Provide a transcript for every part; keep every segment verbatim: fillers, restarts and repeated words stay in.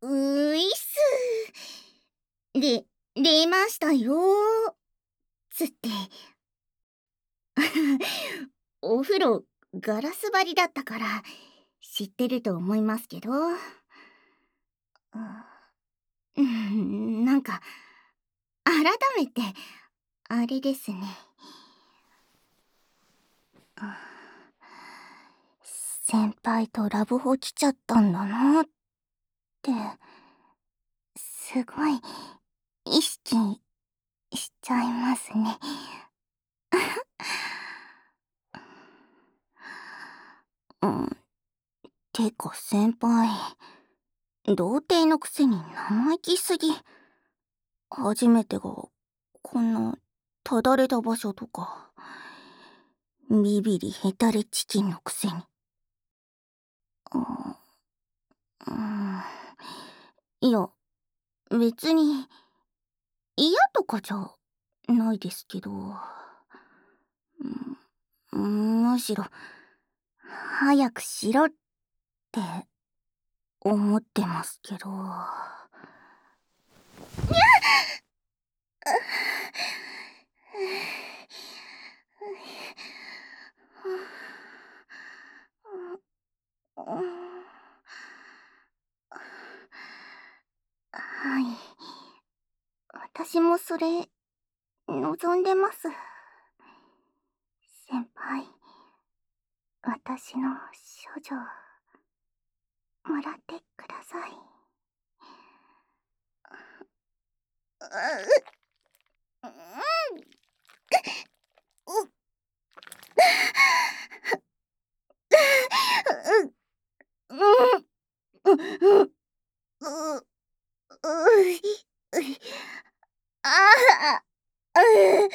ういっす。で、出ましたよ。つって。お風呂、ガラス張りだったから、知ってると思いますけど。うん、なんか、改めて、あれですね。先輩とラブホ来ちゃったんだなって、すごい、意識しちゃいますね。うん。てか先輩、童貞のくせに生意気すぎ。初めてが、こんな、ただれた場所とか。ビビリヘタレチキンのくせに。あ、うん。いや、別に、嫌とかじゃないですけど。うん、むしろ、早くしろって、思ってますけど。にゃはい。私もそれ、望んでます。先輩、私の処女、もらってください。う、うん。う、う、う、う、う、ああ、う、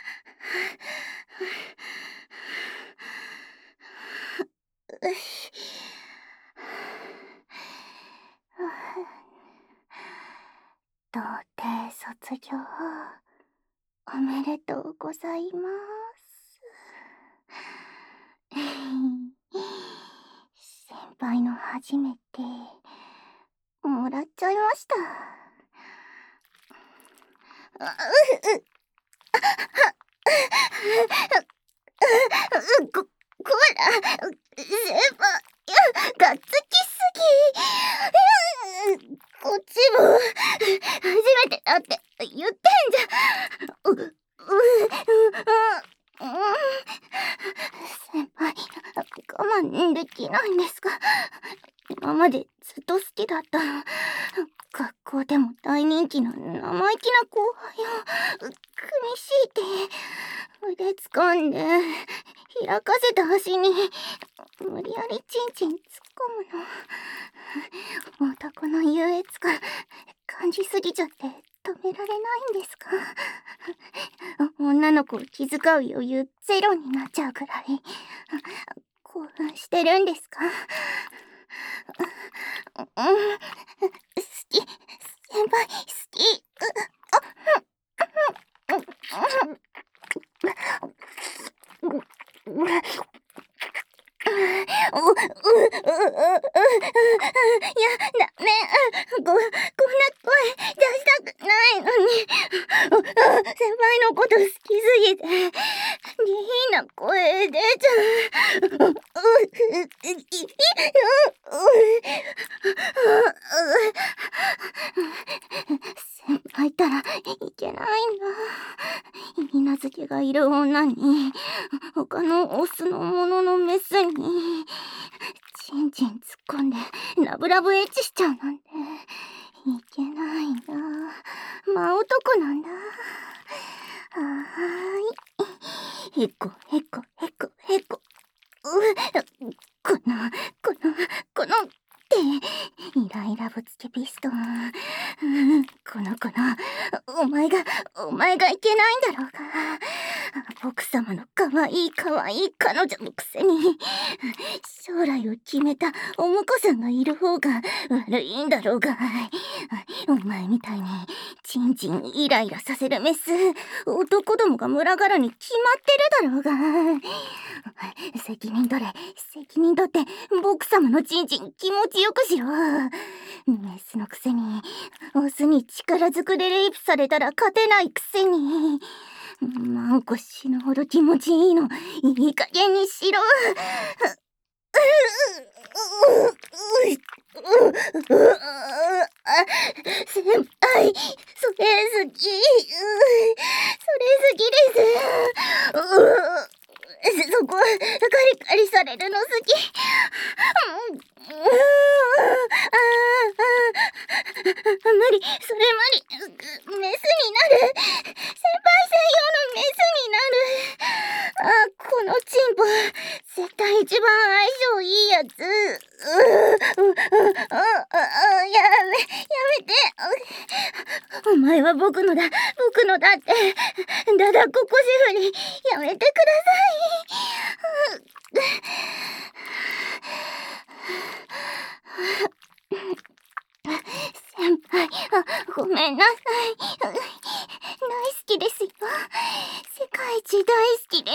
童貞卒業、おめでとうございます。先輩の初めて、もらっちゃいました。う、う、こ、こら、先輩、がっつきすぎ。こっちも、初めてだって言ってんじゃん。う、う、う、先輩、我慢できないんですか？今までずっと好きだった。学校でも大人気の生意気な後輩を、組み敷いて、腕掴んで、開かせた足に、無理やりチンチン突っ込むの。男の優越感、感じすぎちゃって止められないんですか？女の子を気遣う余裕ゼロになっちゃうくらい、興奮してるんですか？うん、好き、先輩、好き。う、う、う、う、う、いや、ダメ。こ、こんな声出したくないのに。先輩のこと好きすぎて、下品な声出ちゃう。先輩ったらいけないんだ。稲漬がいる女に、他のオスのもののメスに、チンチン突っ込んでラブラブエッチしちゃうなんて、いけないんだ。真男なんだ。はーい。へこへこへこへこ。う、この、この、この、って、イライラぶつけピストン。この子の、お前が、お前がいけないんだろうが。奥様の我わいいかわいい彼女のくせに将来を決めたお婿さんがいる方が悪いんだろうが。お前みたいにちんちんイライラさせるメス、男どもが群がるに決まってるだろうが。責任取れ、責任取って僕様のちんちん気持ちよくしろ。メスのくせにオスに力ずくでレイプされたら勝てないくせに、マンコ死ぬほど気持ちいいのいい加減にしろ。先輩、それ好き、それ好きです。そこカリカリされるの好き。無理、それ無理。メスになる。先輩専用のメスになる。あ、このチンポ絶対一番相性いいやつ。うううううやめやめて。お前は僕のだ、僕のだってダダココシェフにやめてください。先輩、あ、ごめんなさい。大好きですよ。世界一大好きです。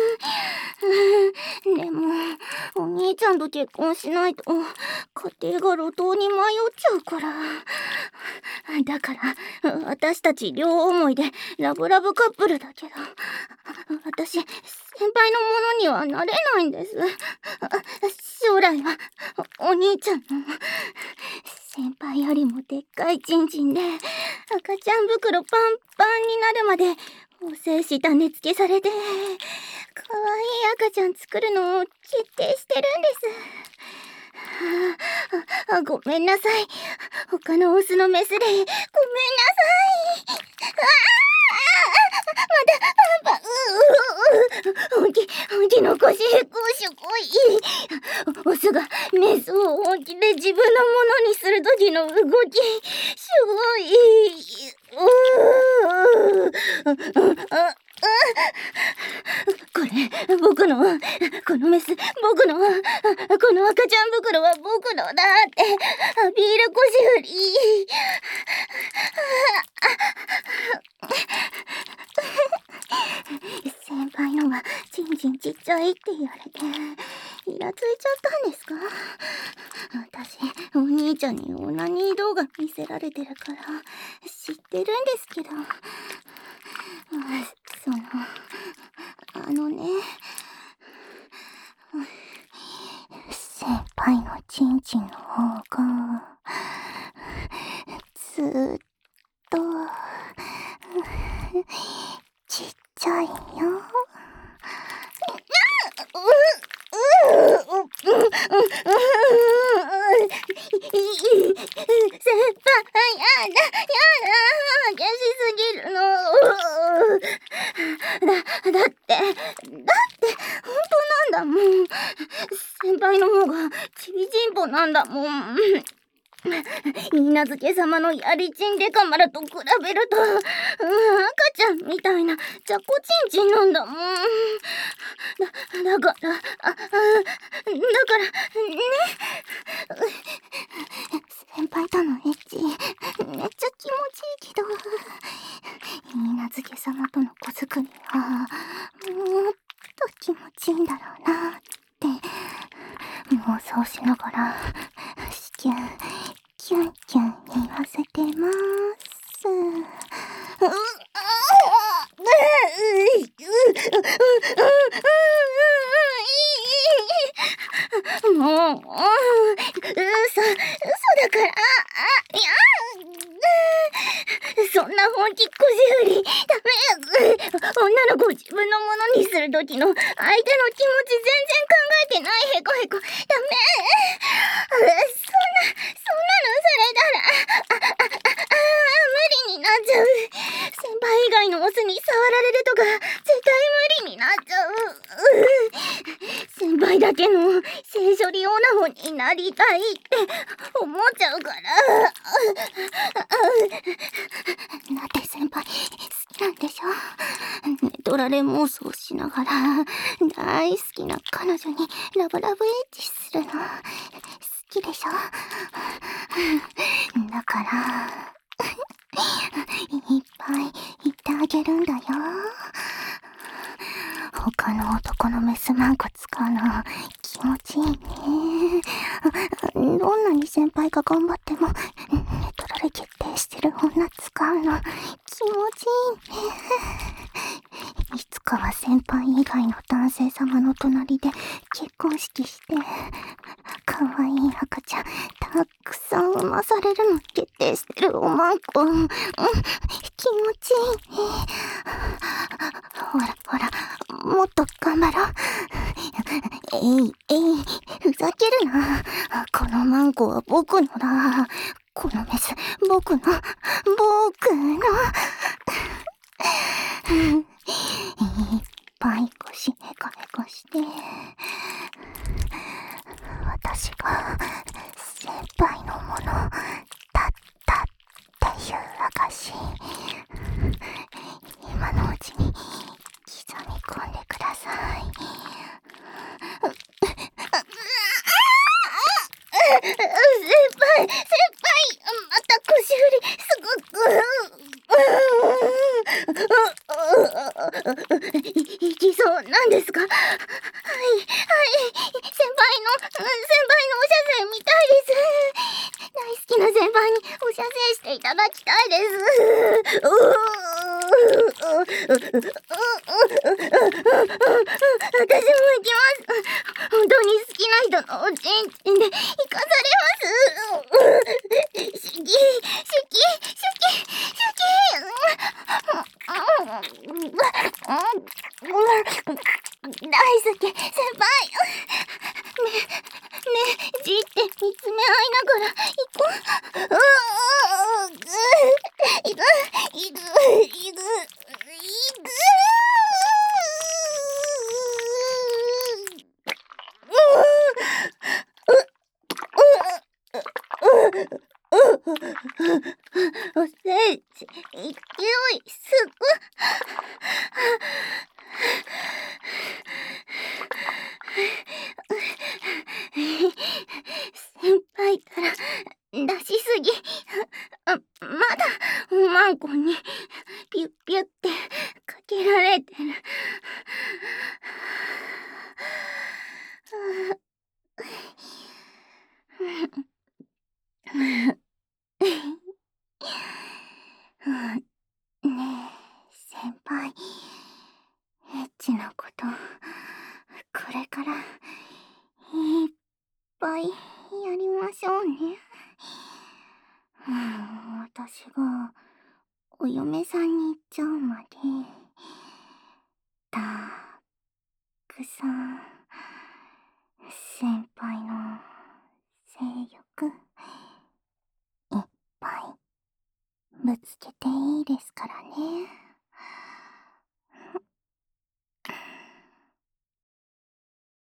うーん、でもお兄ちゃんと結婚しないと家庭が路頭に迷っちゃうから。だから私たち両思いでラブラブカップルだけど、私先輩のものにはなれないんです。将来はお兄ちゃんの先輩よりもでっかいチンチンで赤ちゃん袋パンパンになるまでお精子種付けされて可愛い赤ちゃん作るのを決定してるんです。ああ、ごめんなさい。他のオスのメスでごめんなさい。ああ、まだパンパン、ううう本気本気の腰へこしょこい。オスがメスを本気で自分のものにする時の動きすごい。ううあこれ僕の、このメス僕の、この赤ちゃん袋は僕のだってアピール腰振り。先輩のはちんちんちっちゃいって言われてイラついちゃったんですか？私お兄ちゃんにオナニー動画見せられてるから知ってるんですけど、そのあのね、先輩のちんちんの方がずーっとちっちゃいよ。先輩、やだやだ、激しすぎるの。だ、だってだって本当なんだもん。先輩の方がちびちんぽなんだもん。稲漬様のやりちんデカマラと比べると、うん、赤ちゃんみたいなじゃこちんちんなんだもん。だ、だから、あ、あ、だからね、先輩とのエッチめっちゃ気持ちいいけど、稲漬様との子作りはもっと気持ちいいんだろうなって妄想しながらキュンキュンキュン言わせてます。もう、嘘、嘘だから、あ、いや、そんな本気こじ振り、ダメ。女の子を自分のものにする時の相手の気持ち全然考えてないヘコヘコ、ダメ。そんな、そんなのされたら、あ、あ、あ、あ、無理になっちゃう。先輩以外のオスに触られるとか、絶対無理になっちゃう。先輩だけの性処理オナホになりたいって思っちゃうから。だって先輩好きなんでしょ。寝取られ妄想しながら大好きな彼女にラブラブエッチするの好きでしょ。だからいっぱい言ってあげるんだよ。他の男のメスなんか使うの気持ちいいね。どんなに先輩が頑張っても寝取られ決定してる女使うの気持ちいいね。いつかは先輩以外の男性様の隣で結婚式して可愛い赤ちゃんたくさん産まされるの決定してるおまんこ、うん、気持ちいいね。ほらほらもっと頑張ろう。えいえいふざけるな。このマンコは僕のだ。このメス僕の僕のいっぱい腰ヘコヘコして私が先輩のものだったっていう証今のうちに刻み込んでください。先輩先輩また腰振りすごくいきそうなんですか。はいはい先輩の先輩のお写真見たいです。大好きな先輩にお写真していただきたいです。私も行きます。本当に好きな人のおちんちんで生かされます。シュキシュキシュキシュキ大好き先輩。ねねじって見つめ合いながら行こう。いくいくいくいくおせんち勢いすごい。先輩から出しすぎ。あ、まだおまんこにピュッピュッってかけられてる。ねえ先輩、エッチなことこれからいっぱいやりましょうね。うん、私がお嫁さんに行っちゃうまでたくさん先輩の性欲いっぱいぶつけていいですからね。